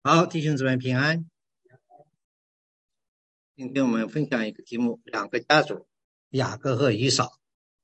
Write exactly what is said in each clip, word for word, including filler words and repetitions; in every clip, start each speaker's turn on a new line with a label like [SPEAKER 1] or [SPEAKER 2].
[SPEAKER 1] 好，弟兄姊妹平安。今天我们分享一个题目：两个家族，雅各和以扫。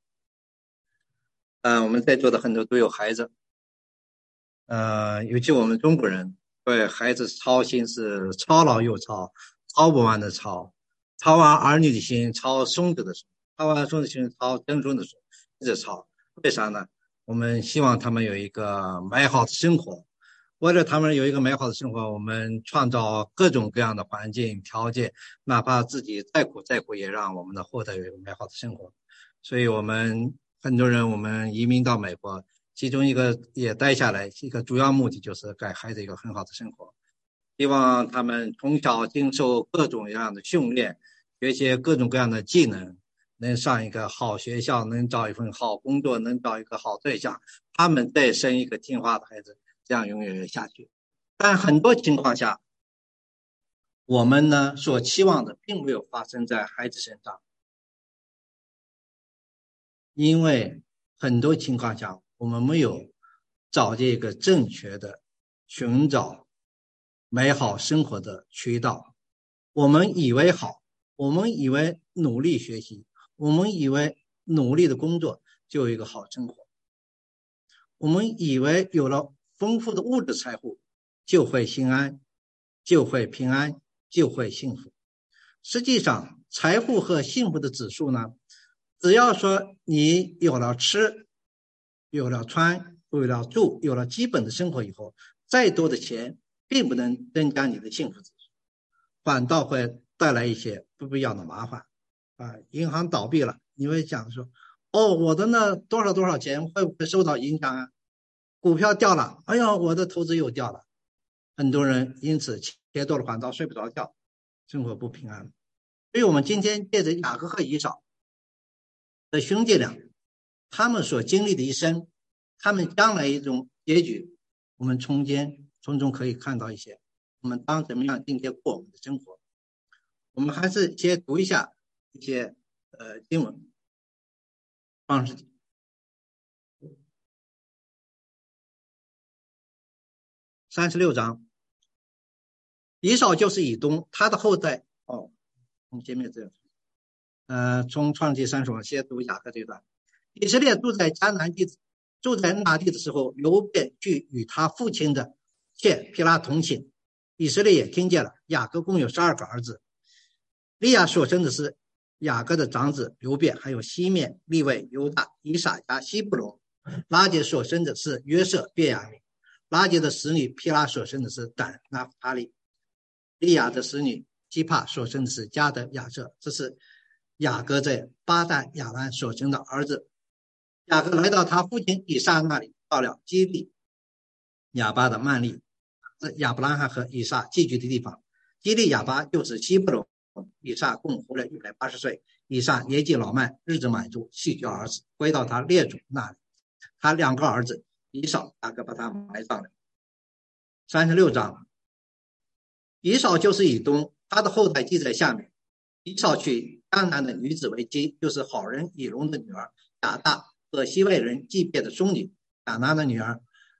[SPEAKER 1] 嗯、呃，我们在座的很多都有孩子，呃，尤其我们中国人对孩子操心是操劳又操，操不完的操，操完儿女的心，操孙子的心，操完孙子的心，操曾孙的心，一直操。为啥呢？我们希望他们有一个美好的生活。为了他们有一个美好的生活，我们创造各种各样的环境条件，哪怕自己再苦再苦，也让我们的后代有一个美好的生活。所以我们很多人我们移民到美国，其中一个也待下来，一个主要目的就是给孩子一个很好的生活，希望他们从小经受各种各样的训练，学习各种各样的技能，能上一个好学校，能找一份好工作，能找一个好对象，他们再生一个听话的孩子，这样永远下去。但很多情况下，我们呢所期望的并没有发生在孩子身上，因为很多情况下我们没有找这个正确的寻找美好生活的渠道。我们以为好，我们以为努力学习，我们以为努力的工作就有一个好生活，我们以为有了丰富的物质财富就会心安，就会平安，就会幸福。实际上财富和幸福的指数呢，只要说你有了吃，有了穿，有了住，有了基本的生活以后，再多的钱并不能增加你的幸福指数，反倒会带来一些不必要的麻烦啊！银行倒闭了，你会想说，哦，我的那多少多少钱会不会受到影响啊？股票掉了，哎呀，我的投资又掉了。很多人因此钱多了反倒睡不着觉，生活不平安。所以我们今天借着雅各和以扫的兄弟俩，他们所经历的一生，他们将来一种结局，我们从间从中可以看到一些，我们当怎么样今天过我们的生活。我们还是先读一下一些呃经文。创世纪三十六章，以扫就是以东，他的后代哦，从前面这样。呃，从创世纪三十章先读雅各这段。以色列住在迦南地，住在那地的时候，流便去与他父亲的妾毗拉同寝。以色列也听见了。雅各共有十二个儿子，利亚所生的是雅各的长子流便，还有西面、利未、犹大、以撒加、西布隆。拉结所生的是约瑟、便雅悯。拉结的使女毗拉所生的是但、拿弗他利。利亚的使女基帕所生的是迦得、亚瑟。这是雅各在巴旦亚兰所生的儿子。雅各来到他父亲以撒那里，到了基利亚巴的曼利，亚伯拉罕和以撒寄居的地方。基利亚巴就是希布隆。以撒共活了一百八十岁。以撒年纪老迈，日子满足，弃绝儿子，归到他列祖那里。他两个儿子以扫、雅各把他埋葬了。三十六章，以扫就是以东，他的后代记在下面。以扫娶迦南的女子为妻，就是好人以龙的女儿亚大和西外人祭别的孙女亚拿的女儿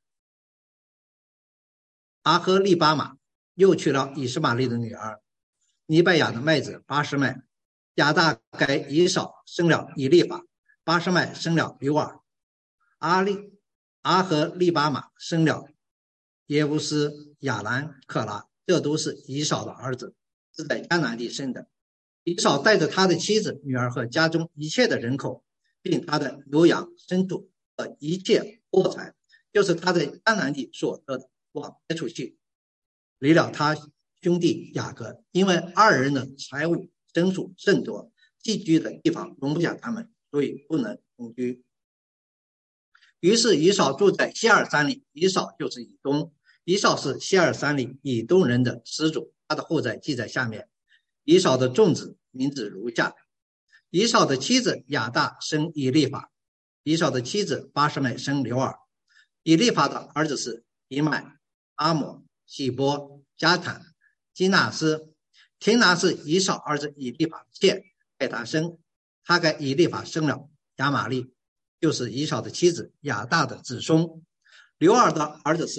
[SPEAKER 1] 阿和利巴玛，又娶了以实玛利的女儿尼拜亚的妹子巴什麦。亚大给以扫生了以利法，巴什麦生了流尔，阿利阿和利巴玛生了耶乌斯、亚兰、克拉，这都是以扫的儿子，是在迦南地生的。以扫带着他的妻子、女儿和家中一切的人口，并他的牛羊、牲畜和一切货财，就是他在迦南地所得的，往别处去，离了他兄弟雅各，因为二人的财物牲畜甚多，寄居的地方容不下他们，所以不能同居。于是以扫住在西尔山里，以扫就是以东，以扫是西尔山里以东人的始祖，他的后代记在下面。以扫的众子名字如下：以扫的妻子亚大生以利法，以扫的妻子巴什麦生流尔。以利法的儿子是以麦、阿摩、喜波、加坦、基纳斯。廷拿是以扫儿子以利法的妾，给他生，他给以利法生了亚玛利，就是以扫的妻子亚大的子孙。流尔的儿子是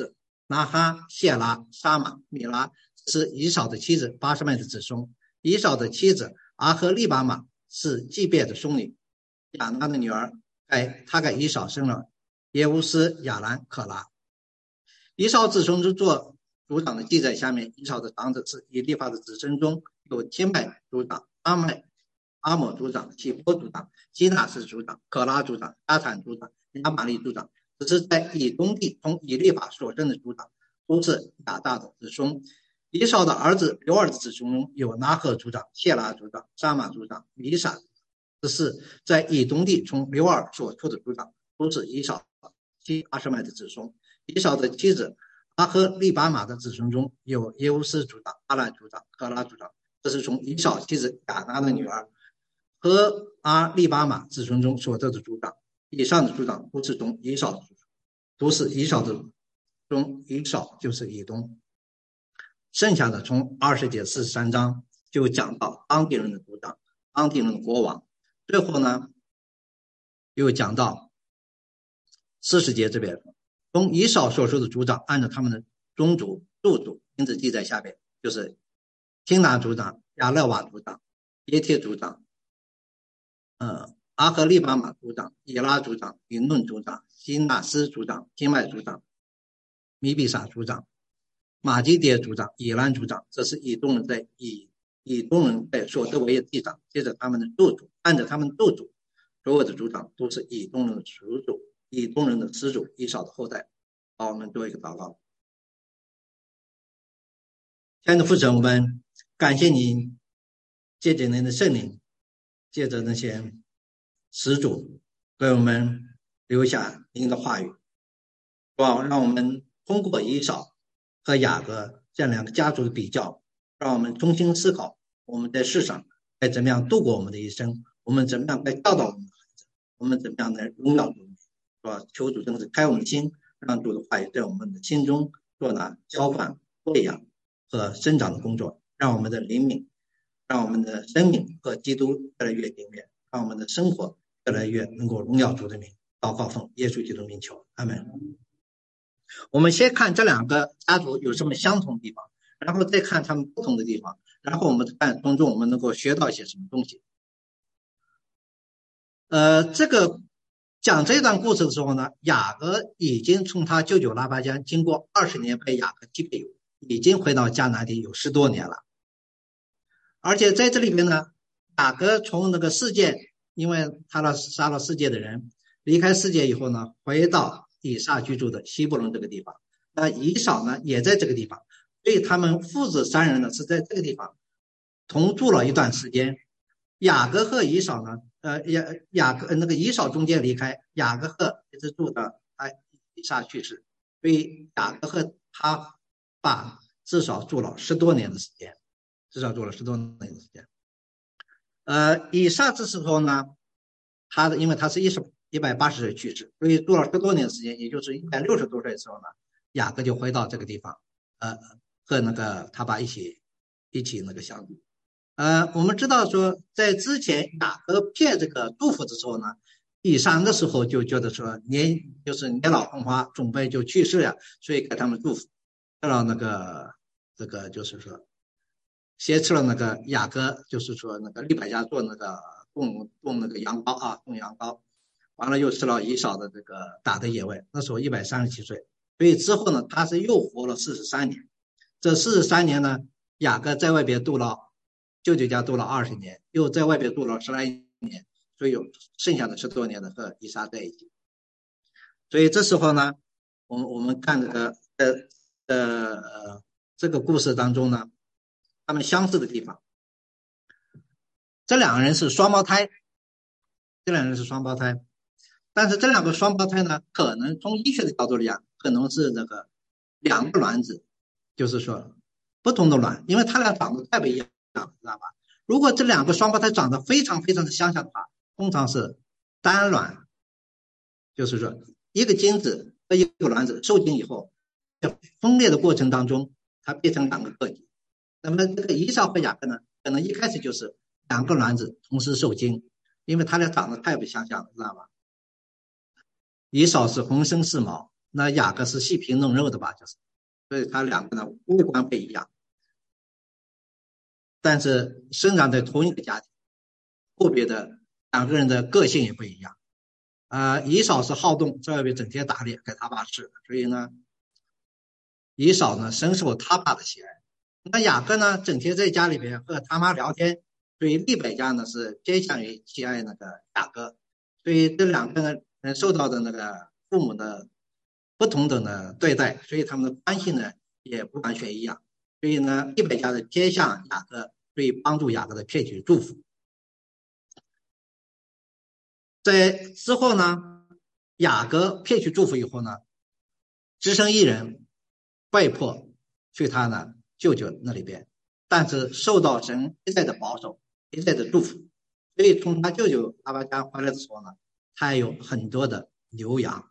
[SPEAKER 1] 拿哈、谢拉、沙玛、米拉是以扫的妻子巴示麦的子孙。以扫的妻子阿赫利巴玛是基别的孙女，亚拿的女儿，哎，他给以扫生了耶乌斯、亚兰、可拉。以扫子孙之作族长的记载下面，以扫的长子是以利法的子孙中有天麦族长、阿麦、阿抹族长、希波族长、基纳斯族长、可拉族长、加坦族长、亚玛利族长。只是在以东地从以利法所生的族长都是亚大的子孙。以扫的儿子刘儿的子孙中有拿赫族长、谢拉族长、沙玛族长、米撒。这是在以东地从刘尔所出的族长都是以扫妻阿什麦的子孙。以扫的妻子阿赫利巴玛的子孙中有耶乌斯族长、阿兰族长、可拉族长。这是从以扫妻子亚拿的女儿和阿利巴玛子孙中所得的族长。以上的族长都是从以扫，都是以扫的中，以扫就是以东。剩下的从二十节四十三章就讲到当地人的族长、当地人的国王。最后呢，又讲到四十节这边，从以扫所说的族长，按照他们的宗族、族族名字记在下边，就是听拿族长、亚勒瓦族长、耶帖族长、呃阿赫利巴玛族长、以拉族长、以嫩族长、希纳斯族长、金麦族长、米比撒族长、马基迭族长、以兰族长。这是以东人在以以东人在所得为业地长，接着他们的族族，按照他们族族，所有的族长都是以东人的始祖，以东人的始祖以扫的后代。好，我们做一个祷告。亲爱的父神，我们感谢您，借着您的圣灵，借着那些始祖给我们留下您的话语，让我们通过以扫和雅各这两个家族的比较，让我们重新思考我们在世上该怎么样度过我们的一生，我们怎么样该教导我们的孩子，我们怎么样来荣耀主，是吧？求主真是开我们的心，让主的话语在我们的心中做那浇灌、喂养和生长的工作，让我们的灵命，让我们的生命和基督越来越灵面，让我们的生活越来越能够荣耀主的名。祷告奉耶稣基督名求，阿们。我们先看这两个家族有什么相同的地方，然后再看他们不同的地方，然后我们看从中我们能够学到一些什么东西。呃，这个讲这段故事的时候呢，雅各已经从他舅舅拉巴姜经过二十年被雅各击败，已经回到迦南地有十多年了。而且在这里面呢，雅各从那个世界，因为他杀了世界的人，离开世界以后呢，回到以撒居住的希伯伦这个地方。那以扫呢也在这个地方，所以他们父子三人呢是在这个地方同住了一段时间。雅各和以扫呢，呃雅雅各那个以扫中间离开，雅各和一直住到他以撒去世，所以雅各和他爸至少住了十多年的时间，至少住了十多年的时间。呃，以撒这时候呢，他的因为他是一十一百八十岁去世，所以住了十多年的时间，也就是一百六十多岁的时候呢，雅各就回到这个地方，呃，和那个他爸一起一起那个相遇。呃，我们知道说，在之前雅各骗这个祝福的时候呢，以撒的时候就觉得说年就是年老红花，准备就去世呀，所以给他们祝福，让那个这个就是说，挟持了那个雅各，就是说那个利百加做那个冻冻那个羊羔啊，冻羊羔，完了又吃了以扫的这个打的野味，那时候一百三十七岁，所以之后呢，他是又活了四十三年。这四十三年呢，雅各在外边度了。舅舅家度了二十年，又在外边度了十来年，所以有剩下的十多年的和以撒在一起。所以这时候呢，我们我们看这个呃呃这个故事当中呢，他们相似的地方，这两个人是双胞胎，这两个人是双胞胎，但是这两个双胞胎呢，可能从医学的角度来讲，可能是那个两个卵子，就是说不同的卵，因为他俩长得太不一样。知道吧？如果这两个双胞胎长得非常非常的相像的话，通常是单卵，就是说一个精子和一个卵子受精以后，在分裂的过程当中，它变成两个个体。那么这个以扫和雅各呢，可能一开始就是两个卵子同时受精，因为他俩长得太不相像了，知道吧？以扫是浑身是毛，那雅各是细皮嫩肉的吧，就是所以他两个呢外观不一样，但是生长在同一个家庭，个别的两个人的个性也不一样。啊、呃，以扫是好动，在外边整天打猎给他爸吃，所以呢，以扫呢深受他爸的喜爱。那雅各呢，整天在家里边和他妈聊天，所以利百加呢是偏向于喜爱那个雅各，所以这两个人受到的那个父母的不同等的对待，所以他们的关系呢也不完全一样。所以呢，利百加的偏向雅各，所以帮助雅各的骗取祝福。在之后呢，雅各骗取祝福以后呢，只身一人被迫去他呢舅舅那里边，但是受到神一再的保守，一再的祝福，所以从他舅舅拉巴家回来的时候呢，他还有很多的牛羊。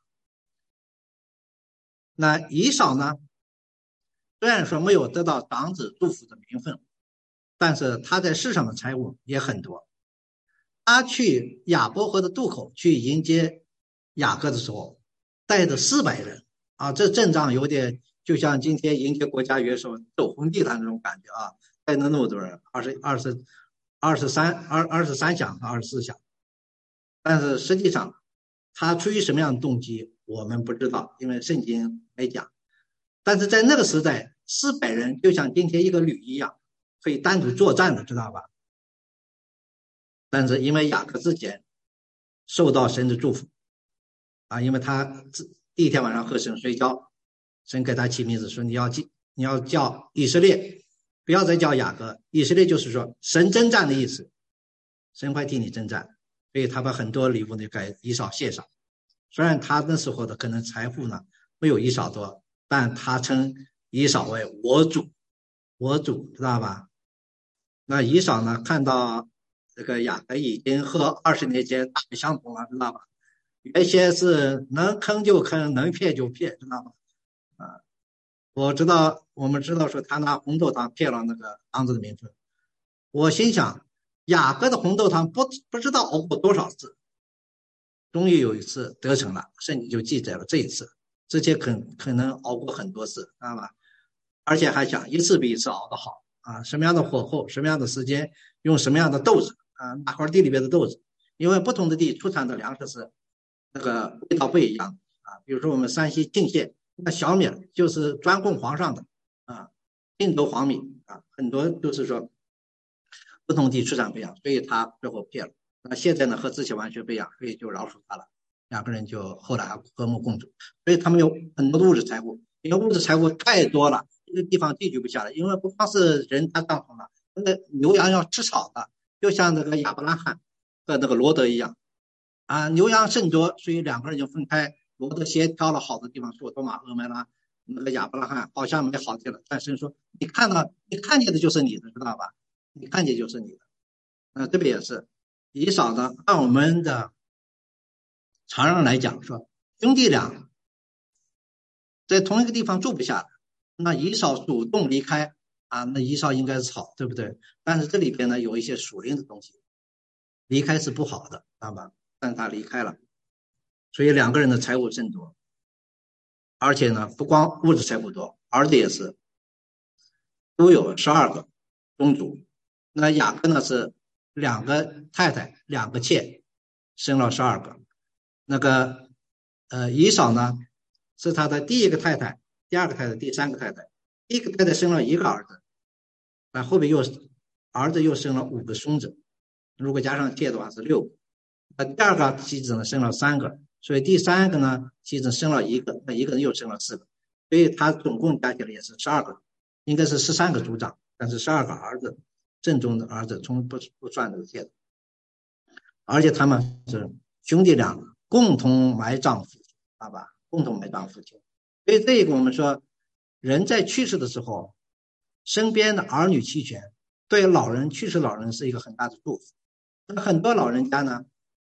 [SPEAKER 1] 那以扫呢，虽然说没有得到长子祝福的名分，但是他在世上的财物也很多。他去雅伯河的渡口去迎接雅各的时候，带着四百人啊，这阵仗有点就像今天迎接国家元首走红地毯那种感觉啊，带着那么多人，二十二十二十三二二十三响二十四响，但是实际上他出于什么样的动机我们不知道，因为圣经没讲。但是在那个时代，四百人就像今天一个旅一样，可以单独作战的，知道吧？但是因为雅各之前受到神的祝福啊，因为他第一天晚上和神睡觉，神给他起名字说你要你要叫以色列，不要再叫雅各。以色列就是说神征战的意思，神会替你征战，所以他把很多礼物呢给以扫献上。虽然他那时候的可能财富呢没有以扫多，但他称以扫为我主，我主，知道吧？那以扫呢看到这个雅各已经和二十年前大不相同了，知道吧？原先是能坑就坑，能骗就骗，知道吧？啊，我知道，我们知道说他拿红豆汤骗了那个儿子的名分。我心想，雅各的红豆汤不不知道熬过多少次，终于有一次得逞了，圣经就记载了这一次。之前可可能熬过很多次，知道吧？而且还想一次比一次熬得好啊！什么样的火候，什么样的时间，用什么样的豆子啊？哪块地里边的豆子？因为不同的地出产的粮食是那个味道不一样啊。比如说我们山西沁县，那小米就是专供皇上的啊，沁州黄米啊，很多就是说不同地出产不一样，所以他最后骗了。那现在呢，和之前完全不一样，所以就饶恕他了。两个人就后来和睦共处，所以他们有很多的物质财物，因为物质财物太多了，这个地方地居不下来。因为不光是人搭帐篷了，那个牛羊要吃草的，就像那个亚伯拉罕和那个罗德一样啊，牛羊甚多，所以两个人就分开。罗德先挑了好的地方，说多玛俄麦拉，那个亚伯拉罕好像没好地了，但神说你看到你看见的就是你的，知道吧？你看见就是你的。那这边也是以扫呢，按我们的常人来讲说，兄弟俩在同一个地方住不下，那以扫主动离开啊，那以扫应该是好，对不对？但是这里边呢有一些属灵的东西，离开是不好的，知道吧？但他离开了，所以两个人的财物甚多，而且呢不光物质财物多，儿子也是都有十二个宗族。那雅各呢是两个太太两个妾，生了十二个。那个呃以扫呢是他的第一个太太，第二个太太，第三个太太。第一个太太生了一个儿子，那后面又儿子又生了五个孙子，如果加上妾的话是六个。那第二个妻子呢生了三个，所以第三个呢妻子生了一个，那一个人又生了四个，所以他总共加起来也是十二个，应该是十三个族长，但是十二个儿子，正宗的儿子，从不不算这个妾的。而且他们是兄弟俩共同埋葬父亲，知道吧？共同埋葬父亲。所以这个我们说，人在去世的时候，身边的儿女齐全，对老人去世老人是一个很大的祝福。那很多老人家呢，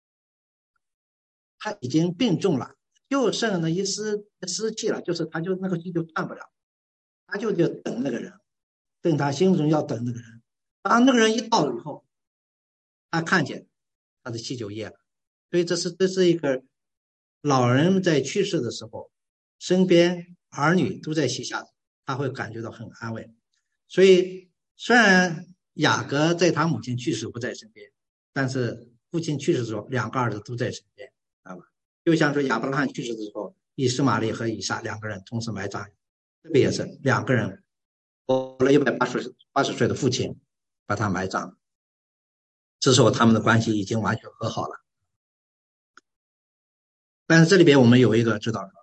[SPEAKER 1] 他已经病重了，就剩那一丝丝气了，就是他就那个气就断不了，他就得等那个人，等他心中要等那个人。当那个人一到了以后，他看见他的气就咽了。所以这是这是一个老人在去世的时候，身边儿女都在膝下， 他会感觉到很安慰。所以虽然雅各在他母亲去世不在身边，但是父亲去世的时候，两个儿子都在身边，知道吧？就像说亚伯拉罕去世的时候，以实玛利和以撒两个人同时埋葬，这个也是两个人活了一百八十八十岁的父亲把他埋葬，这时候他们的关系已经完全和好了。但是这里边我们有一个知道，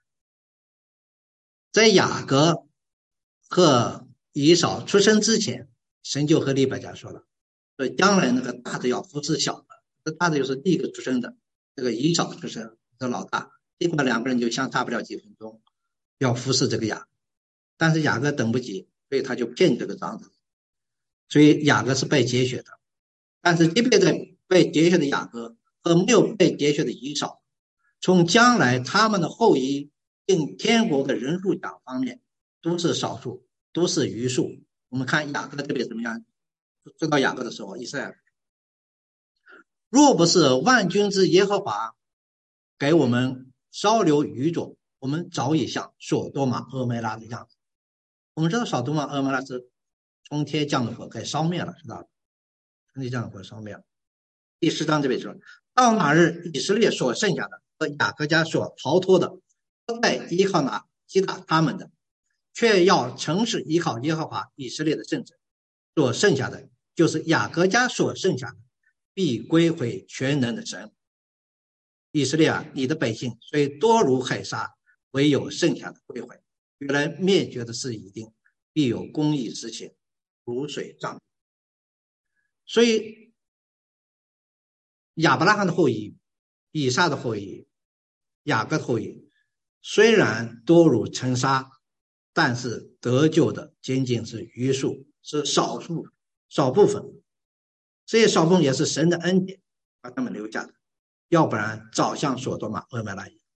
[SPEAKER 1] 在雅各和以扫出生之前，神就和利百加说了，说将来那个大的要服侍小的，这大的就是第一个出生的，这个以扫出生的老大，结果两个人就相差不了几分钟，要服侍这个雅各，但是雅各等不及，所以他就骗这个长子，所以雅各是被节选的。但是即便在被节选的雅各和没有被节选的以扫，从将来他们的后裔进天国的人数讲方面，都是少数，都是余数。我们看雅各特别怎么样？知道雅各的时候，以赛亚若不是万军之耶和华给我们稍留余种，我们早已像所多玛俄梅拉的样子。我们知道所多玛俄梅拉是从天降的火给烧灭了，知道吧？从天降的火烧灭了。第十章这边说，到那日以色列所剩下的和雅各家所逃脱的，不再依靠那击打他们的，却要诚实依靠耶和华以色列的圣者，所剩下的就是雅各家所剩下的，必归回全能的神。以色列啊，你的百姓虽多如海沙，唯有剩下的归回。原来灭绝的事已定，必有公义之情，如水涨。所以亚伯拉罕的后裔、以撒的后裔、雅各的后裔，虽然多如尘沙，但是得救的仅仅是余数，是少数少部分。这些少部分也是神的恩典把他们留下的，要不然早像所多玛俄梅拉一样。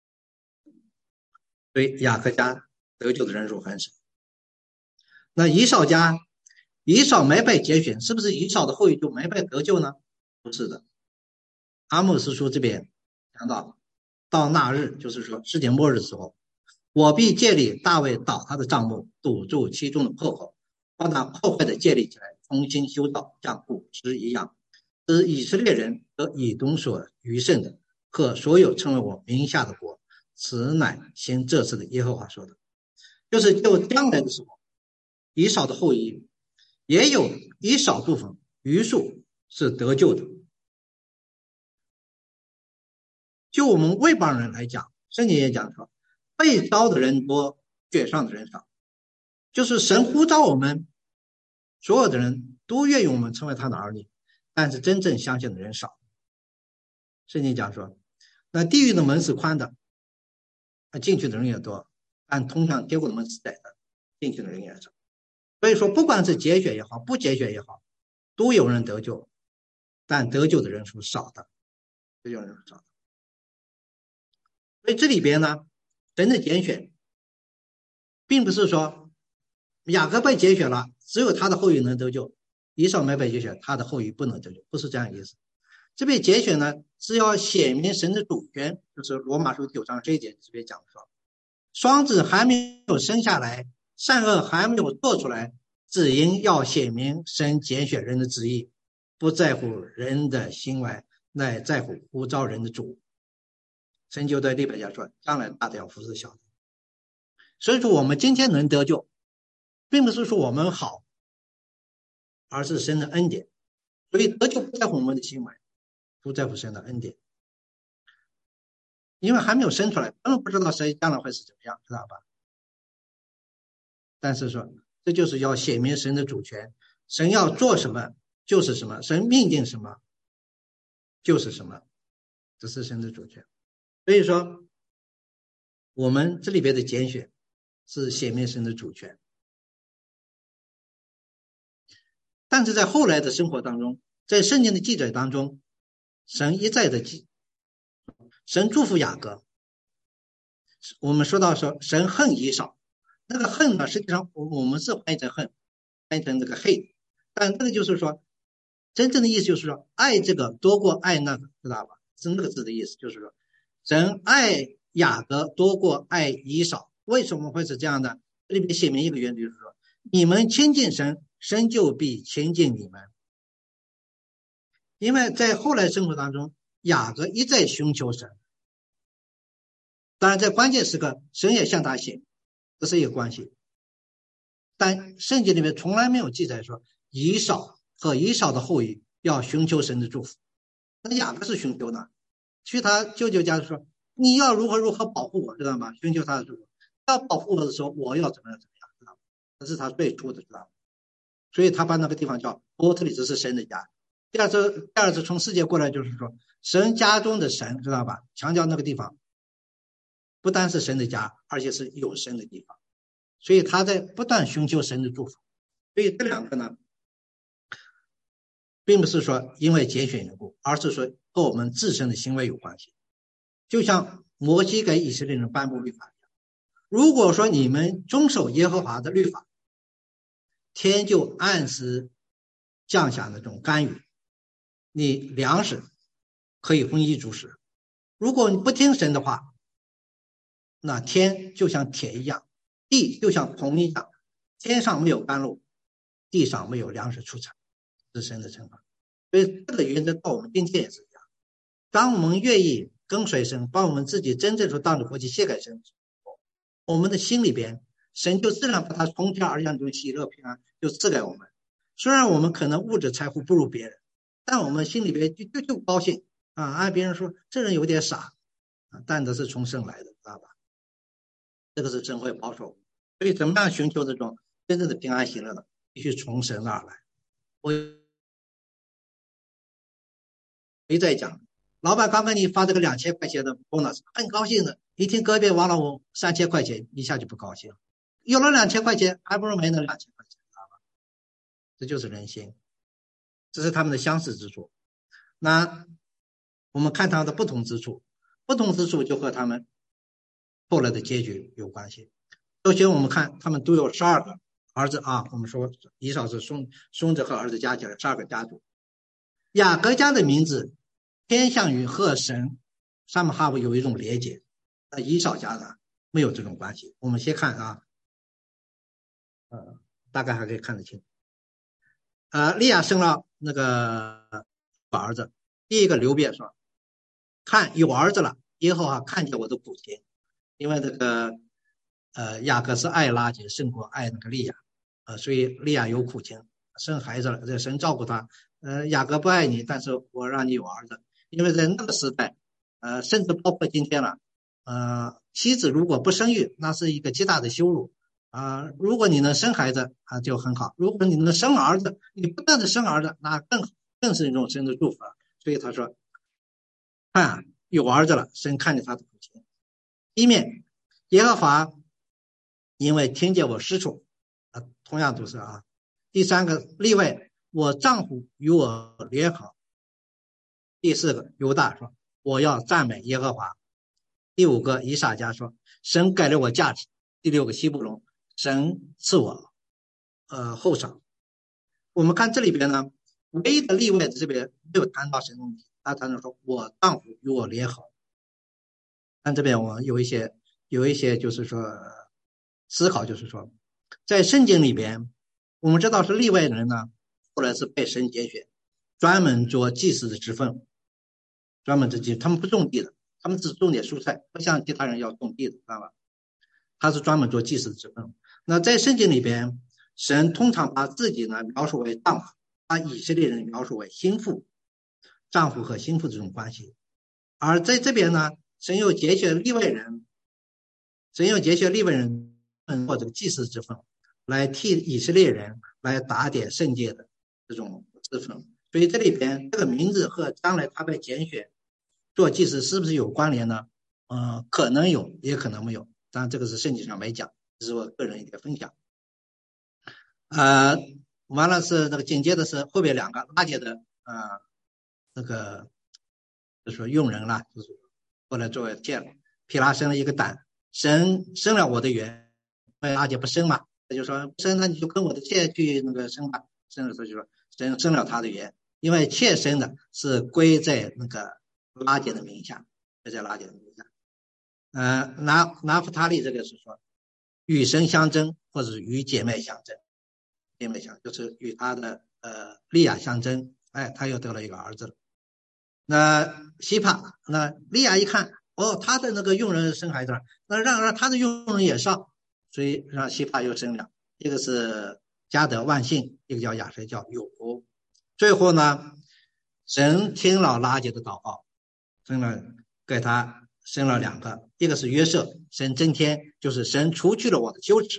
[SPEAKER 1] 所以雅各家得救的人数很少。那以扫家，以扫没被节选，是不是以扫的后裔就没被得救呢？不是的。阿莫斯书这边讲到，到那日，就是说世界末日的时候，我必建立大卫倒塌的帐幕，堵住其中的破口，把那破坏的建立起来，重新修造，像古时一样，使以色列人和以东所余剩的和所有称为我名下的国，此乃行这事的耶和华说的。就是就将来的时候，以扫的后裔也有一少部分余数是得救的。就我们外邦人来讲，圣经也讲说，被招的人多，选上的人少。就是神呼召我们，所有的人都愿意我们成为他的儿女，但是真正相信的人少。圣经讲说，那地狱的门是宽的，进去的人也多，但通向天国的门是窄的，进去的人也少。所以说不管是节选也好，不节选也好，都有人得救，但得救的人数少的，得救人数少的。所以这里边呢，神的拣选并不是说雅各被拣选了，只有他的后裔能得救，以扫没被拣选，他的后裔不能得救，不是这样意思。这边拣选呢，是要显明神的主权，就是罗马书九章这一节这边讲说，双子还没有生下来，善恶还没有做出来，只因要显明神拣选人的旨意，不在乎人的行为，乃在乎呼召人的主。神就对利百加说，将来大的要服侍小的。所以说我们今天能得救，并不是说我们好，而是神的恩典。所以得救不在乎我们的行为，不在乎神的恩典。因为还没有生出来，根本不知道谁将来会是怎么样，知道吧？但是说这就是要显明神的主权，神要做什么就是什么，神命定什么就是什么，这是神的主权。所以说我们这里边的拣选是显明神的主权。但是在后来的生活当中，在圣经的记载当中，神一再的记，神祝福雅各。我们说到说神恨以扫，那个恨呢，实际上我们是翻译成恨，翻译成这个 hate， 但这个就是说真正的意思就是说爱这个多过爱那个，知道吧？是那个字的意思，就是说神爱雅各多过爱以扫。为什么会是这样的？ 这里面写明一个原则，就是说，你们亲近神，神就必亲近你们。因为在后来生活当中，雅各一再寻求神，当然在关键时刻，神也向他显，这是一个关系。但圣经里面从来没有记载说以扫和以扫的后裔要寻求神的祝福。那雅各是寻求的，去他舅舅家说，你要如何如何保护我，知道吗？寻求他的祝福，要保护我的时候，我要怎么样怎么样，知道吗？这是他最初的，知道吗？所以他把那个地方叫伯特利，这是神的家。第二次，第二次从世界过来，就是说神家中的神，知道吧？强调那个地方不单是神的家，而且是有神的地方。所以他在不断寻求神的祝福。所以这两个呢，并不是说因为拣选缘故，而是说和我们自身的行为有关系。就像摩西给以色列人颁布律法一样，如果说你们遵守耶和华的律法，天就按时降下那种甘雨，你粮食可以丰衣足食。如果你不听神的话，那天就像铁一样，地就像铜一样，天上没有甘露，地上没有粮食出产，是神的惩罚。所以这个原则到我们今天也是一样。当我们愿意跟随神，把我们自己真正所当的活祭献给神，我们的心里边，神就自然把他从天而降中喜乐平安就赐给我们。虽然我们可能物质财富不如别人，但我们心里边就就就高兴啊！按别人说这人有点傻啊，但这是从神来的，知道吧？这个是神会保守。所以怎么样寻求这种真正的平安喜乐呢？必须从神而来。我一再讲，老板刚给你发这个两千块钱的 bonus， 很高兴的，一听隔壁王老五三千块钱，一下就不高兴了。有了两千块钱，还不如没那两千块钱，知道吧？这就是人心，这是他们的相似之处。那我们看他们的不同之处，不同之处就和他们后来的结局有关系。首先我们看他们都有十二个儿子啊，我们说以扫是孙孙子和儿子加起来十二个家族。雅各家的名字偏向于和神上面哈布有一种连结，那以扫家呢没有这种关系。我们先看啊，呃，大概还可以看得清。呃，利亚生了那个儿子，第一个流便说：“看有儿子了，耶和华看见我的苦情。”因为那个呃雅各是爱拉结胜过爱那个利亚，呃，所以利亚有苦情，生孩子了，这神照顾他。呃，雅各不爱你，但是我让你有儿子，因为在那个时代，呃，甚至包括今天了，呃，妻子如果不生育，那是一个极大的羞辱啊、呃。如果你能生孩子啊，就很好；如果你能生儿子，你不但是生儿子，那更更是一种神的祝福了。所以他说，看有儿子了，神看见他的苦情。一面，耶和华因为听见我失处，啊，同样都是啊。第三个例外。我丈夫与我联合。第四个犹大说我要赞美耶和华。第五个以撒家说神给了我价值。第六个希布隆神赐我呃后赏。我们看这里边呢，唯一的例外这边没有谈到神的问题，他谈到说我丈夫与我联合。但这边我有一些有一些就是说思考，就是说在圣经里边我们知道是利外人呢后来是被神拣选，专门做祭司的职分，专门做祭司，他们不种地的，他们只种点蔬菜，不像其他人要种地的，知道吧？他是专门做祭司的职分。那在圣经里边，神通常把自己呢描述为丈夫，把以色列人描述为心腹，丈夫和心腹这种关系。而在这边呢，神又拣选利未人，神又拣选利未人做这个祭司之分，来替以色列人来打点圣洁的这种职分。所以这里边这个名字和将来他被拣选做祭司是不是有关联呢？呃，可能有，也可能没有。当然这个是圣经上没讲，这是我个人一点分享。呃，完了是那个紧接着是后边两个拉结的呃那个就是说用人了，就是后来作为见毗拉生了一个胆，神生了我的缘，因为拉结不生嘛，他就说不生，那你就跟我的妾去那个生吧。生的时候就说神生了他的缘，因为妾生的是归在那个拉结的名下，归在拉结的名下。呃，拿拿弗他利这个是说， 与神相争，或者是与姐妹相争。姐妹相就是与他的呃利亚相争，哎，他又得了一个儿子了。那希帕，那利亚一看，哦，他的那个佣人生孩子，那让让他的佣人也上，所以让希帕又生了，一个是加德万幸，一个叫亚谁叫有福。最后呢，神听了拉结的祷告，生了给他生了两个，一个是约瑟，神增添，就是神除去了我的羞耻。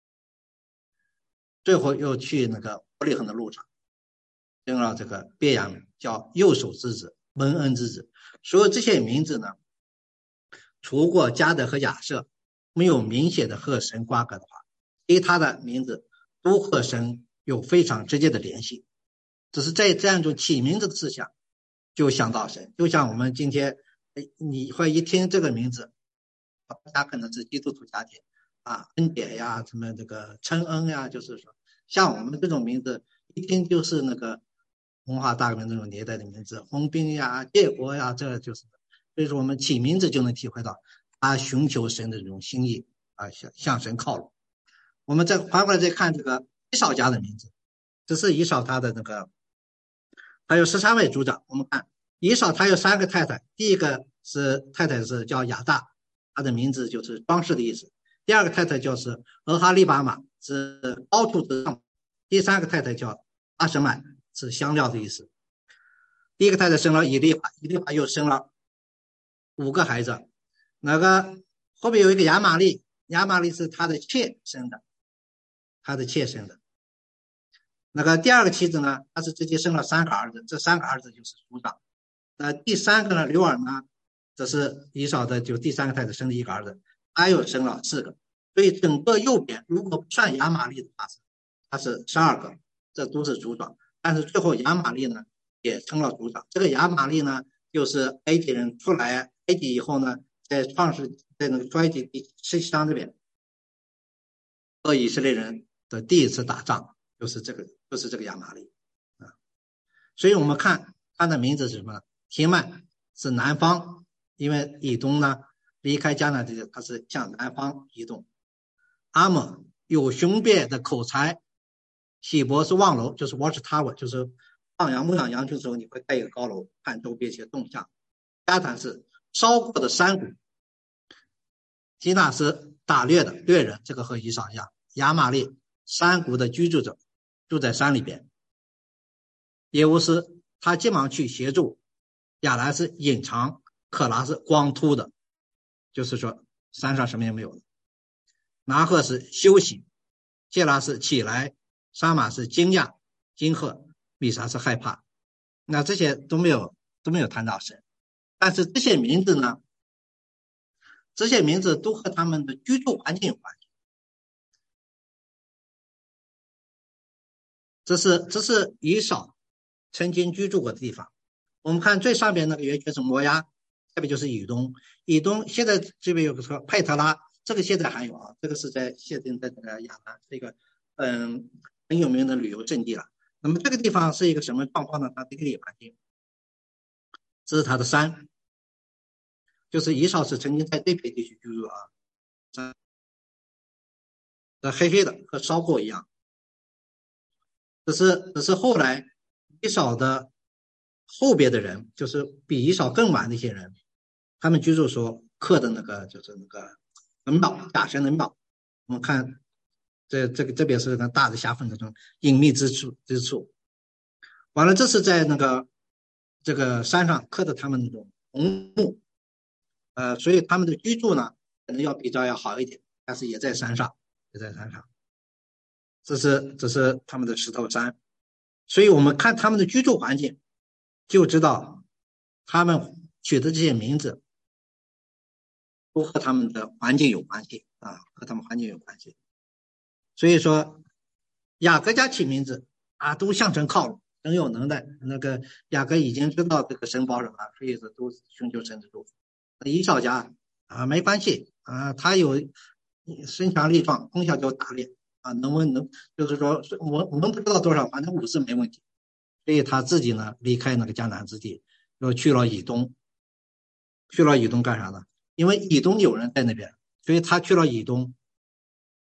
[SPEAKER 1] 最后又去那个伯利恒的路上，生了这个别亚敏，叫右手之子，蒙恩之子。所有这些名字呢，除过加德和亚瑟没有明显的和神瓜葛的话，其他的名字都和神有非常直接的联系。只是在这样一种起名字的思想，就想到神。就像我们今天，你会一听这个名字，他可能是基督徒家庭啊，恩典呀，什么这个称恩呀，就是说，像我们这种名字，一听就是那个文化大革命这种年代的名字，红兵呀、建国呀，这就是。所以说，我们起名字就能体会到他寻求神的这种心意啊，向向神靠拢。我们再反过来再看这个以扫家的名字，这是以扫他的那个，还有十三位族长。我们看以扫他有三个太太，第一个是太太是叫亚大，她的名字就是装饰的意思。第二个太太就是俄哈利巴玛，是凹凸之上。第三个太太叫阿什买，是香料的意思。第一个太太生了以利法，以利法又生了五个孩子，那个后面有一个亚玛利，亚玛利是他的妾生的，他的妾生的。那个第二个妻子呢，他是直接生了三个儿子，这三个儿子就是族长。那第三个呢，刘尔呢，这是以扫的就第三个太太生的一个儿子，他又生了四个。所以整个右边如果不算亚玛利的话，他是十二个，这都是族长。但是最后亚玛利呢也成了族长。这个亚玛利呢，就是埃及人出来埃及以后呢，在创世在那个出埃及第十七章这边和以色列人的第一次打仗，就是这个就是这个亚玛利啊。所以我们看他的名字是什么？提曼是南方，因为以东呢离开迦南地，他是向南方移动。阿莫有雄辩的口才，希伯是望楼，就是 watch tower， 就是放羊牧养羊群的时候你会盖一个高楼看周边一些动向。加坦是烧过的山谷，基纳是打猎的掠人，这个和以扫一样。亚玛利山谷的居住者，住在山里边。耶乌斯他急忙去协助，亚兰是隐藏，可拉是光秃的，就是说山上什么也没有的。拿鹤是休息，谢拉是起来，沙马是惊讶，金鹤米沙是害怕。那这些都没有都没有谈到神，但是这些名字呢，这些名字都和他们的居住环境有关系。这是这是以扫曾经居住过的地方。我们看最上边那个圆圈是摩押，下边就是以东。以东现在这边有个说派特拉，这个现在还有啊，这个是在现在在这个亚兰，是一个嗯很有名的旅游胜地了。那么这个地方是一个什么状况呢？它地理环境，这是它的山，就是以扫是曾经在这片地区居住啊，山，这黑黑的和烧过一样。只是只是后来以扫的后边的人，就是比以扫更晚的一些人，他们居住所刻的那个就是那个庙，假神的庙。我们看这这个这边是个大的狭缝这种隐秘之处之处。完了，这是在那个这个山上刻的他们那种红木，呃，所以他们的居住呢可能要比较要好一点，但是也在山上，也在山上。这是这是他们的石头山，所以我们看他们的居住环境，就知道他们取的这些名字都和他们的环境有关系啊，和他们环境有关系。所以说雅各家起名字啊，都向神靠拢，神有能耐。那个雅各已经知道这个神保守了，所以说都寻求神的祝福。以扫家啊，没关系啊，他有身强力壮，从小就打猎。啊，能不能就是说我我们不知道多少，反正武士没问题。所以他自己呢离开那个迦南之地，又去了以东。去了以东干啥呢？因为以东有人在那边，所以他去了以东。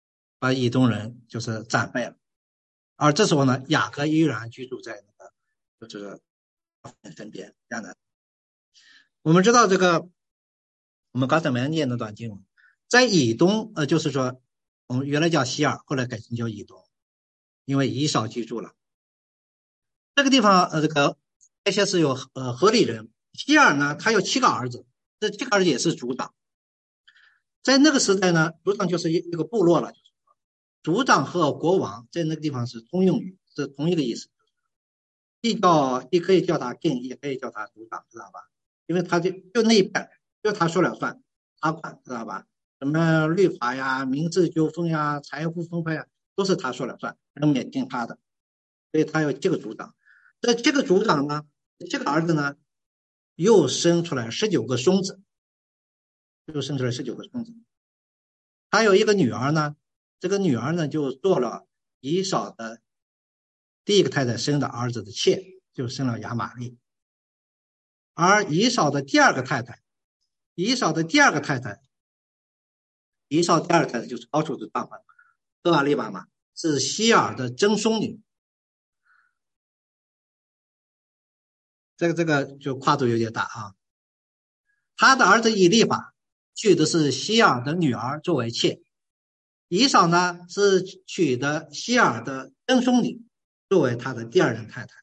[SPEAKER 1] 把以东人就是战败了。而这时候呢，雅各依然居住在那个就是身边这样的。我们知道这个，我们刚才没念那段经文，在以东，呃，就是说我们原来叫西尔，后来改成叫以东，因为以扫居住了。这个地方，呃，这个这些是有呃何利人。西尔呢，他有七个儿子，这七个儿子也是族长。在那个时代呢，族长就是一一个部落了。族长和国王在那个地方是通用语，是同一个意思。既叫既可以叫他 king， 也可以叫他族长，知道吧？因为他就就那一半，就他说了算，他管，知道吧？什么律法呀、民事纠纷呀、财富分配呀，都是他说了算，人们也听他的。所以他有这个族长。这这个族长呢，这个儿子呢，又生出来十九个孙子，又生出来十九个孙子。他有一个女儿呢，这个女儿呢就做了以扫的第一个太太生的儿子的妾，就生了亚玛利。而以扫的第二个太太，以扫的第二个太太，以扫第二个太太就是高处的丈夫厄瓦利巴嘛，是希尔的曾孙女。这个这个就跨度有点大啊。他的儿子以利法娶的是希尔的女儿作为妾，以扫呢是娶的希尔的曾孙女作为他的第二任太太。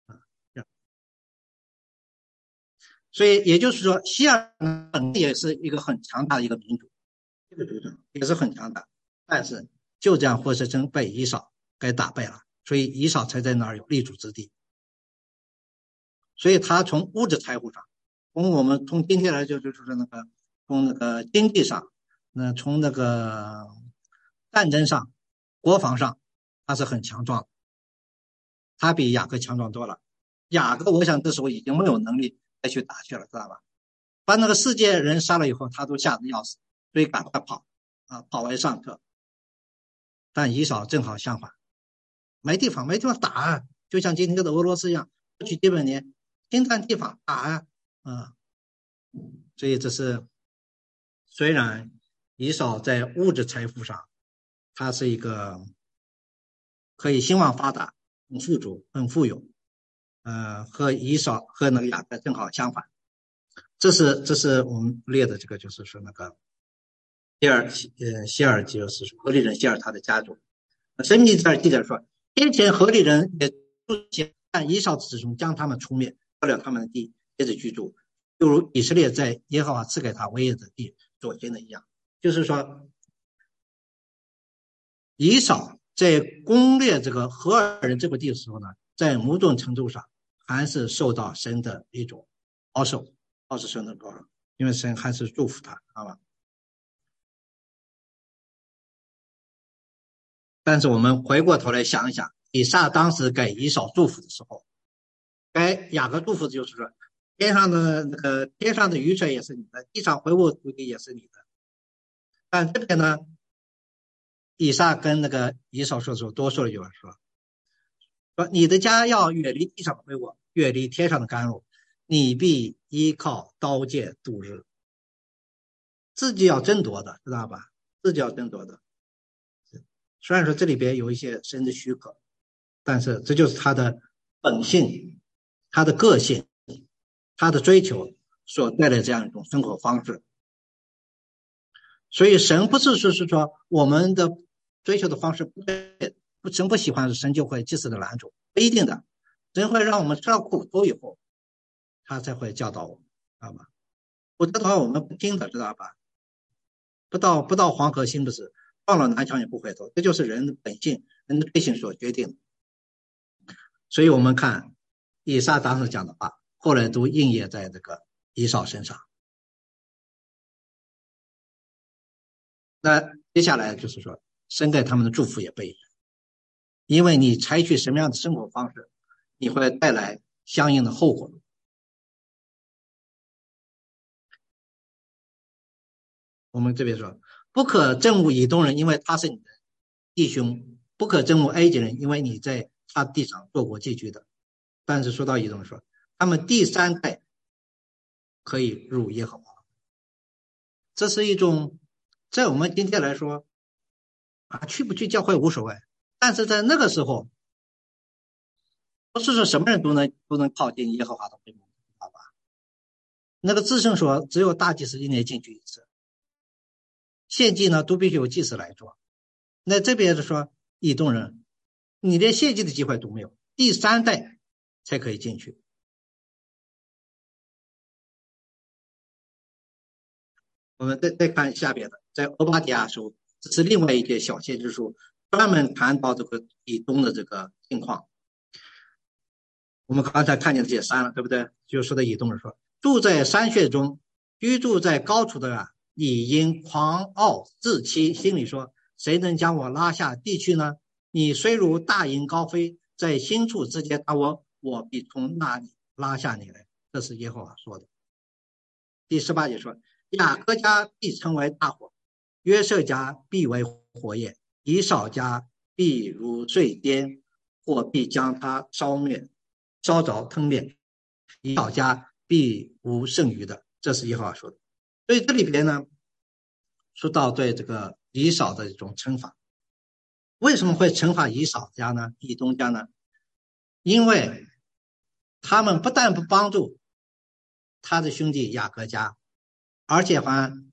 [SPEAKER 1] 所以也就是说，希尔本也是一个很强大的一个民族，这个族长也是很强大，但是就这样活生生被以扫给打败了，所以以扫才在那儿有立足之地。所以他从物质财富上，从我们从今天来就就是那个从那个经济上，那从那个战争上、国防上，他是很强壮的，他比雅各强壮多了。雅各我想这时候已经没有能力再去打去了，知道吧？把那个世界人杀了以后，他都吓得要死，所以赶快跑啊，跑为上策。但以扫正好相反，没地方没地方打啊，就像今天的俄罗斯一样，过去几百年侵占地方打啊，啊，所以这是虽然以扫在物质财富上，他是一个可以兴旺发达、很富足、很富有，呃，和以扫和那个雅各正好相反。这是这是我们列的这个，就是说那个希尔呃希尔就是何利人希尔他的家族。申命记记载说，先前何利人也按以扫子孙将他们除灭，夺了他们的地，接着居住，就如以色列在耶和华赐给他为业的地所行的一样。就是说，以扫在攻略这个何尔人这块地的时候呢，在某种程度上还是受到神的一种保守，保守神的保守，因为神还是祝福他，好吧？但是我们回过头来想一想，以撒当时给以扫祝福的时候，该雅各祝福的就是说，天上的那个天上的雨水也是你的，地上回复土地也是你的。但这边呢，以撒跟那个以扫说的时候，多说了一句话，说说你的家要远离地上的灰火，远离天上的甘露，你必依靠刀剑度日。自己要争夺的，知道吧？自己要争夺的。虽然说这里边有一些神的许可，但是这就是他的本性，他的个性，他的追求所带来这样一种生活方式。所以神不是说是说我们的追求的方式不对，神不喜欢，神就会及时的拦阻，不一定的。神会让我们吃到苦头以后，他才会教导我们，知道吧？否则的话我们不听的，知道吧？不到不到黄河心不死，撞了南墙也不回头，这就是人的本性，人的罪性所决定的。所以我们看以撒当时讲的话，后来都应验在这个以扫身上。那接下来就是说，神给他们的祝福也不一样，因为你采取什么样的生活方式，你会带来相应的后果。我们这边说，不可憎恶以东人，因为他是你的弟兄；不可憎恶埃及人，因为你在他地上做过寄居的。但是说到以东说，他们第三代可以入耶和华。这是一种，在我们今天来说， 啊，去不去教会无所谓。但是在那个时候，不是说什么人都能都能靠近耶和华的会幕，好吧？那个至圣所只有大祭司一年进去一次，献祭呢都必须有祭司来做。那这边是说以东人，你连献祭的机会都没有，第三代才可以进去。我们再再看下边的，在欧巴底亚书，这是另外一节小先知书，专门谈到这个以东的这个情况。我们刚才看见这些山了，对不对？就说的以东人说，住在山穴中，居住在高处的啊，你因狂傲自欺，心里说，谁能将我拉下地去呢？你虽如大鹰高飞，在心处直接打我，我必从那里拉下你来。这是耶和华说的。第十八节说，雅各家必成为大火，约瑟家必为火焰，以扫家必如坠颠，火必将他烧灭，烧着吞灭，以扫家必无剩余的。这是耶和华说的。所以这里边呢，说到对这个以扫的一种惩罚。为什么会惩罚以扫家呢？以东家呢？因为他们不但不帮助他的兄弟雅各家，而且还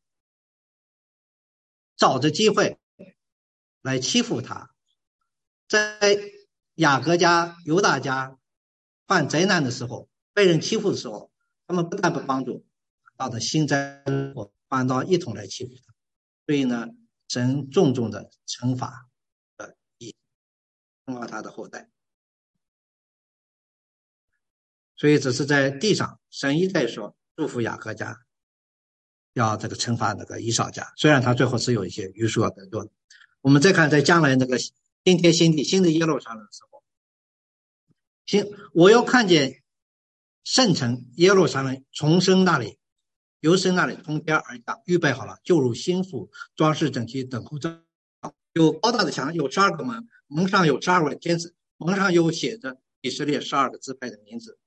[SPEAKER 1] 找着机会来欺负他。在雅各家、犹大家犯灾难的时候，被人欺负的时候，他们不但不帮助，到的幸灾乐祸，反倒一同来欺负他。所以呢，神重重的惩罚呃，惩罚他的后代。所以只是在地上，神一再说祝福雅各家，要这个惩罚那个以扫家，虽然他最后是有一些余数要得做的。我们再看在将来那个新天新地新的耶路撒冷的时候，行，我又看见圣城耶路撒冷从神那里由神那里从天而降，预备好了，就如新妇装饰整齐，等候着。有高大的墙，有十二个门，门上有十二位天使，门上有写着以色列十二个支派的名字。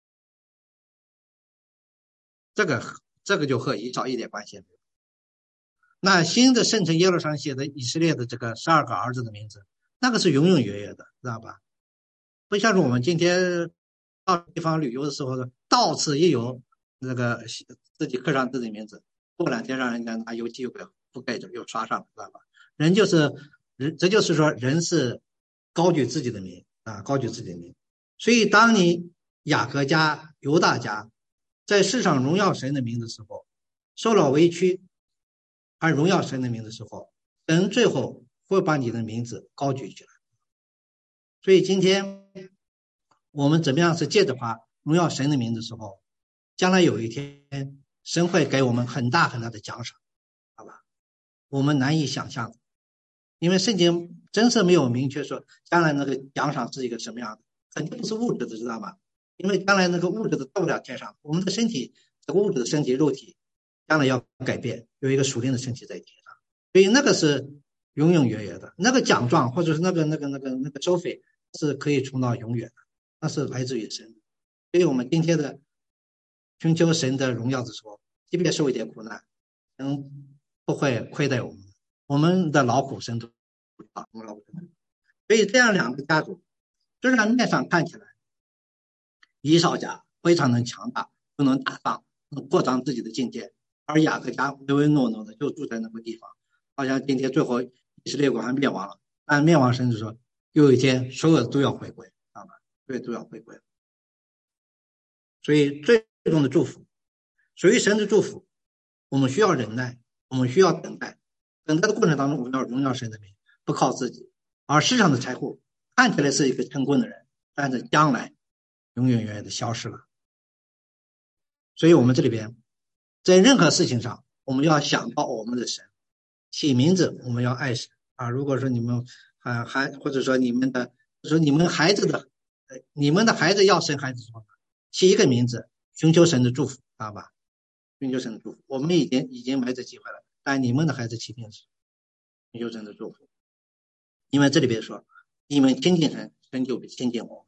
[SPEAKER 1] 这个这个就和以扫一点关系没有。那新的圣城耶路撒冷写的以色列的这个十二个儿子的名字，那个是永永远远的，知道吧？不像是我们今天到地方旅游的时候，到此一游，那个自己刻上自己名字，过两天让人家拿油漆又给覆盖着，又刷上，知道吧？人就是人，这就是说人是高举自己的名啊，高举自己的名。所以当你雅各家、犹大家在世上荣耀神的名的时候，受了委屈而荣耀神的名的时候，神最后会把你的名字高举起来。所以今天我们怎么样是借着话荣耀神的名的时候，将来有一天神会给我们很大很大的奖赏，好吧？我们难以想象，因为圣经真是没有明确说将来那个奖赏是一个什么样的，肯定不是物质的，知道吗？因为将来那个物质的到不了天上，我们的身体，这个物质的身体肉体将来要改变，有一个属灵的身体在天上，所以那个是永永远远的，那个奖状或者是那个那个那个那个收费是可以存到永远的，那是来自于神。所以我们今天的寻求神的荣耀的时候，即便受一点苦难，神不会亏待我们，我们的劳苦神都啊，我们劳苦神。所以这样两个家族，虽然面上看起来以扫家非常的强大，不能打仗，能扩张自己的境界，而雅各家唯唯诺诺的就住在那个地方，好像今天最后以色列国还灭亡了，但灭亡神就说有一天所有的都要回归，知道吗？所有都要回归。所以最终的祝福，属于神的祝福，我们需要忍耐，我们需要等待，等待的过程当中，我们要荣耀神的名，不靠自己。而世上的财富看起来是一个成功的人，但是将来永远远远的消失了。所以我们这里边在任何事情上，我们要想到我们的神，起名字我们要爱神啊。如果说你们啊还或者说你们的说你们孩子的你们的孩子要生孩子的话，起一个名字，寻求神的祝福，知道吧？寻求神的祝福，我们已经已经没这机会了，但你们的孩子起名字，寻求神的祝福，因为这里边说你们亲近神，神就亲近我们。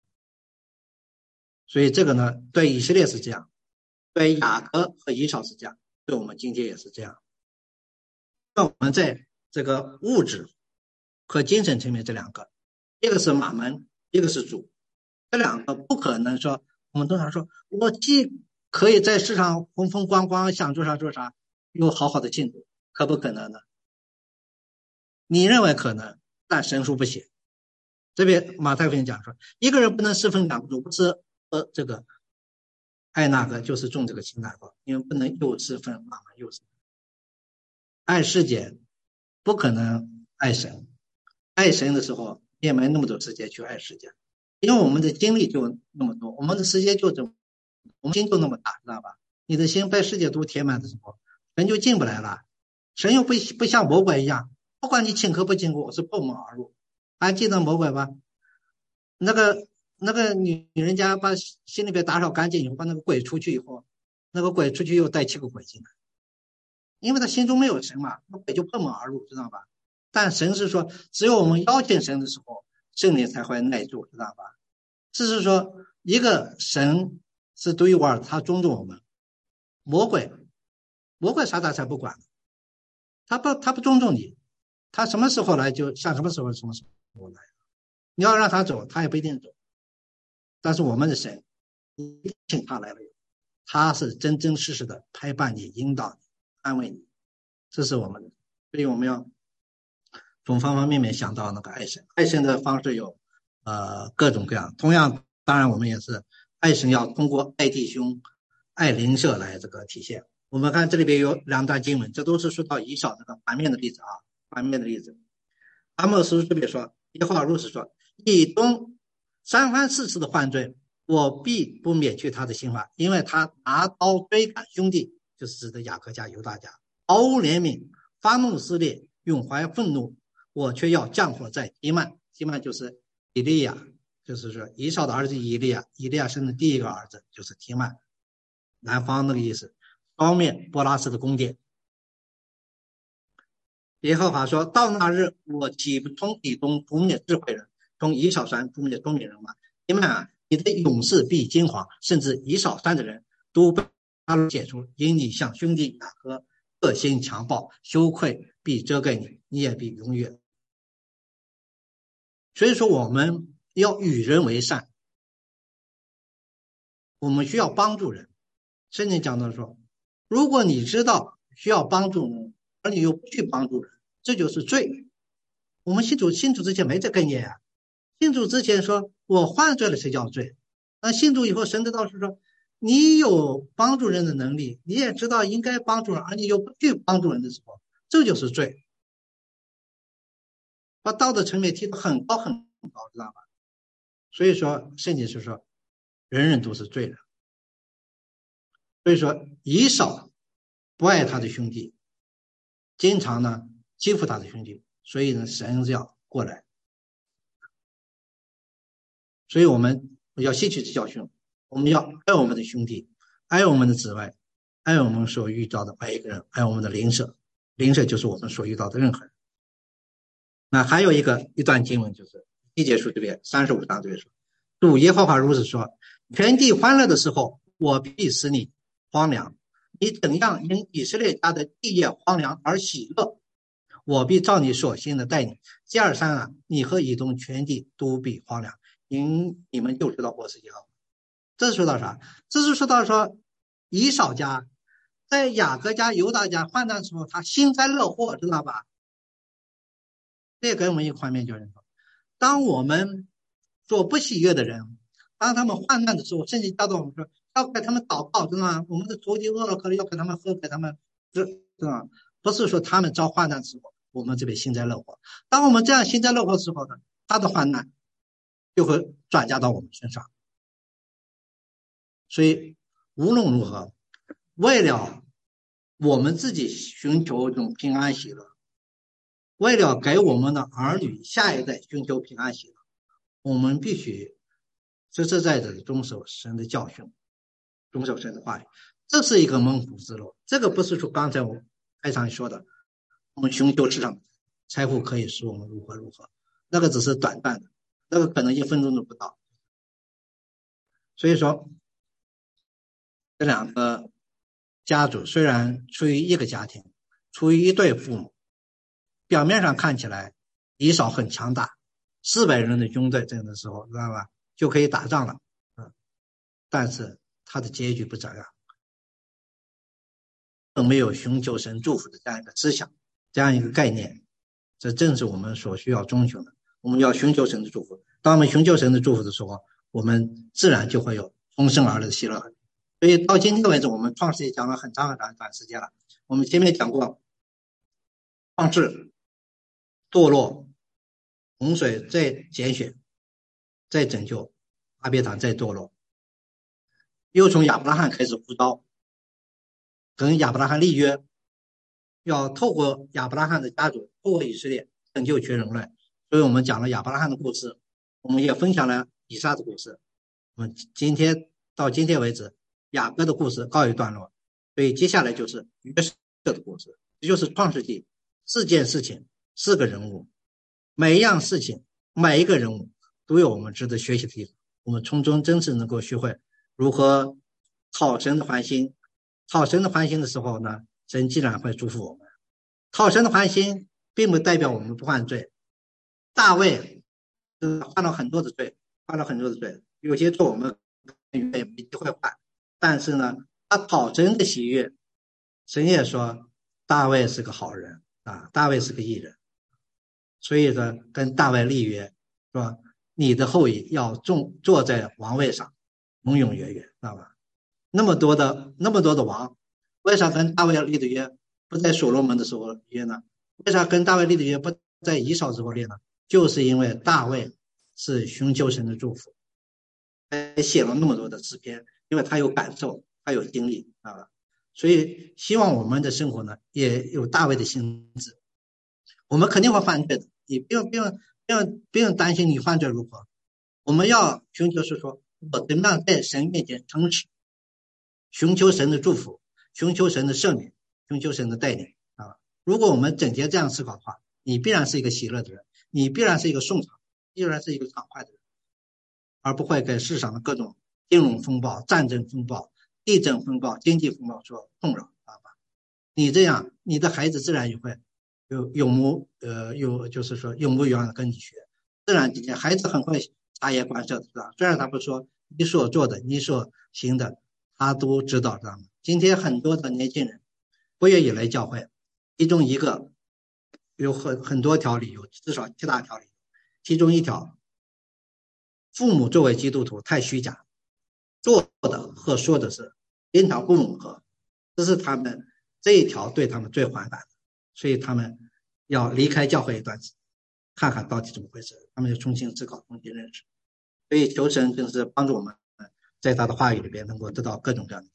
[SPEAKER 1] 所以这个呢，对以色列是这样，对雅各和以扫是这样，对我们今天也是这样。那我们在这个物质和精神层面这两个，一个是马门，一个是主，这两个不可能说，我们通常说我既可以在世上风风光光想做啥做啥，又好好的庆祝，可不可能呢？你认为可能，但神书不写。这边马太福音讲说，一个人不能侍奉两个主，不是呃这个爱那个就是重这个轻那个，因为不能又侍奉马门又侍奉爱世界，不可能爱神。爱神的时候也没那么多时间去爱世界，因为我们的精力就那么多，我们的时间就这么，我们心就那么大，知道吧？你的心被世界都填满的时候，神就进不来了。神又不不像魔鬼一样，不管你请客不请客，我是破门而入。还记得魔鬼吧？那个那个女女人家把心里边打扫干净以后，把那个鬼出去以后，那个鬼出去又带七个鬼进来，因为他心中没有神嘛，那鬼就破门而入，知道吧？但神是说，只有我们邀请神的时候，圣灵才会耐住，知道吧？这是说，一个神是独一无二，他尊重我们。魔鬼，魔鬼啥他才不管，他不他不尊重你，他什么时候来就像什么时候什么时候来。你要让他走，他也不一定走。但是我们的神，你请他来了，他是真真实实的陪伴你、引导你、安慰你，这是我们的。所以我们要从方方面面想到那个爱神。爱神的方式有呃各种各样。同样，当然我们也是爱神要通过爱弟兄、爱邻舍来这个体现。我们看这里边有两段经文，这都是说到以扫这个反面的例子啊，反面的例子。阿莫斯这边说，耶和华如此说，以东三番四次的犯罪，我必不免去他的刑罚，因为他拿刀追赶兄弟，就是指的雅各家、犹大家，毫无怜悯，发怒撕裂，永怀愤怒，我却要降火在提曼。提曼就是以利亚，就是说以扫的儿子以利亚，以利亚生的第一个儿子就是提曼，南方那个意思，消灭波拉斯的宫殿。耶和华说，到那日，我岂不从以东除灭智慧人，从以扫山除灭聪明人吗？提曼啊，你的勇士必惊惶，甚至以扫山的人都被他解除，因你向兄弟雅各恶心强暴，羞愧必遮盖你，你也必永远。所以说我们要与人为善，我们需要帮助人。圣经讲到说，如果你知道需要帮助人，而你又不去帮助人，这就是罪。我们信主信主之前没这概念啊，信主之前说我犯罪了才叫罪，那信主以后神的道是说，你有帮助人的能力，你也知道应该帮助人，而你又不去帮助人的时候，这就是罪。把道德层面提得很高很高，知道吧？所以说圣经是说人人都是罪人。所以说以扫不爱他的兄弟，经常呢欺负他的兄弟，所以呢神是要过来。所以我们要吸取这教训，我们要爱我们的兄弟，爱我们的姊妹，爱我们所遇到的每一个人，爱我们的邻舍，邻舍就是我们所遇到的任何人。那还有一个一段经文，就是一节书这边三十五章这边说，主耶和华如此说，全地欢乐的时候，我必使你荒凉，你怎样因以色列家的地业荒凉而喜乐，我必照你所行的待你。基尔山啊，你和以东全地都必荒凉，因你们就知道我是耶和华。这是说到啥？这是说到说以扫家在雅各家、犹大家患难的时候，他幸灾乐祸，知道吧？这给我们一个画面，就是说，当我们做不喜悦的人，当他们患难的时候，甚至教导我们说要给他们祷告，知道吗？我们的仇敌饿了，可能要给他们喝，给他们吃，知道吗？不是说他们遭患难的时候，我们这边幸灾乐祸。当我们这样幸灾乐祸的时候呢，他的患难就会转嫁到我们身上。所以无论如何，为了我们自己寻求这种平安喜乐，为了给我们的儿女下一代寻求平安喜乐，我们必须实实在在的遵守神的教训，遵守神的话语，这是一个蒙福之路。这个不是说刚才我开场说的，我们寻求市场财富可以使我们如何如何，那个只是短暂的，那个可能一分钟都不到。所以说，这两个家族虽然处于一个家庭，处于一对父母，表面上看起来以扫很强大，四百人的军队这样的时候，知道吧，就可以打仗了。嗯，但是他的结局不这样，没有寻求神祝福的这样一个思想，这样一个概念，这正是我们所需要遵循的。我们要寻求神的祝福，当我们寻求神的祝福的时候，我们自然就会有从生而来的喜乐。所以到今天为止，我们创世纪讲了很长很长一段时间了。我们前面讲过创世、堕落、洪水再拣选、再拯救、阿别坦再堕落，又从亚伯拉罕开始呼召，跟亚伯拉罕立约，要透过亚伯拉罕的家族，透过以色列拯救全人类。所以我们讲了亚伯拉罕的故事，我们也分享了以撒的故事。我们今天到今天为止，雅各的故事告一段落，所以接下来就是约瑟的故事，这就是创世纪四件事情，四个人物，每一样事情，每一个人物都有我们值得学习的地方。我们从中真是能够学会如何讨神的欢心。讨神的欢心的时候呢，神自然会祝福我们。讨神的欢心并不代表我们不犯罪。大卫犯了很多的罪，犯了很多的罪，有些罪我们也没机会犯，但是呢，他讨神的喜悦，神也说大卫是个好人啊，大卫是个义人，所以说跟大卫立约，说你的后裔要坐坐在王位上，永永远远，知道吧？那么多的那么多的王，为啥跟大卫立的约不在所罗门的时候约呢？为啥跟大卫立的约不在以扫之后立呢？就是因为大卫是寻求神的祝福，还写了那么多的诗篇，因为他有感受，他有经历啊，所以希望我们的生活呢也有大卫的心智。我们肯定会犯罪的，你不用不用不用不用担心你犯罪如何。我们要寻求是说，我怎么样在神面前诚实，寻求神的祝福，寻求神的赦免，寻求神的带领啊。如果我们整天这样思考的话，你必然是一个喜乐的人，你必然是一个顺畅，必然是一个畅快的人，而不会给世上的各种金融风暴、战争风暴、地震风暴、经济风暴所困扰啊。你这样，你的孩子自然也会有有目呃有就是说有目标的跟你学，自然之间孩子很会察言观色的，是吧？虽然他不说，你所做的、你所行的，他都知道，知道吗？今天很多的年轻人不愿意来教会，其中一个有很很多条理由，至少七大条理由。其中一条，父母作为基督徒太虚假，做的和说的是经常不吻合，这是他们这一条对他们最反感的，所以他们要离开教会一段时间，看看到底怎么回事，他们就重新思考，重新认识。所以求神真是帮助我们在他的话语里边能够得到各种各样的。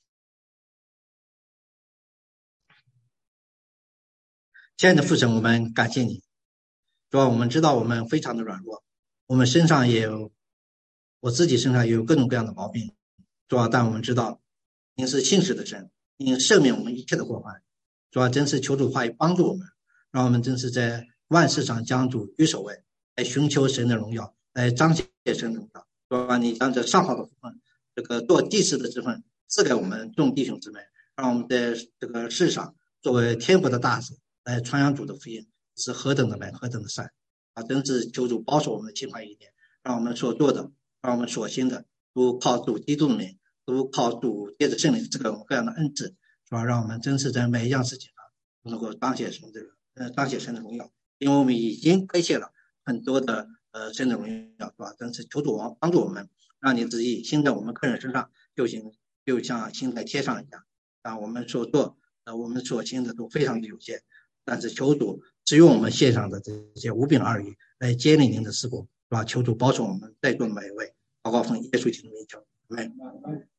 [SPEAKER 1] 亲爱的父神，我们感谢你，主要我们知道我们非常的软弱，我们身上也有，我自己身上也有各种各样的毛病，主要但我们知道您是信实的神，您赦免我们一切的过犯，主要真是求主话语帮助我们，让我们真是在万事上将主居首位，来寻求神的荣耀，来彰显神的荣耀。主要你将这上好的福分，这个做祭司的之分赐给我们众弟兄姊妹，让我们在这个世上作为天国的大使来传扬主的福音，是何等的美，何等的善啊！真是求主保守我们的清白一点，让我们所做的，让我们所行的都靠主基督的名，都靠主借着圣灵这个各样的恩赐，是吧？让我们真是在每一样事情上都能够彰显神这个呃彰显神的荣耀，因为我们已经亏欠了很多的呃神的荣耀，是吧？真是求主王帮助我们，让你旨意兴在我们个人身上，就行就像兴在天上一样啊！我们所做呃我们所行的都非常的有限，但是求主只用我们献上的这些五饼二鱼来建立您的事工，是吧？求主保守我们在座的每一位，祷告奉耶稣基督的名求，阿们。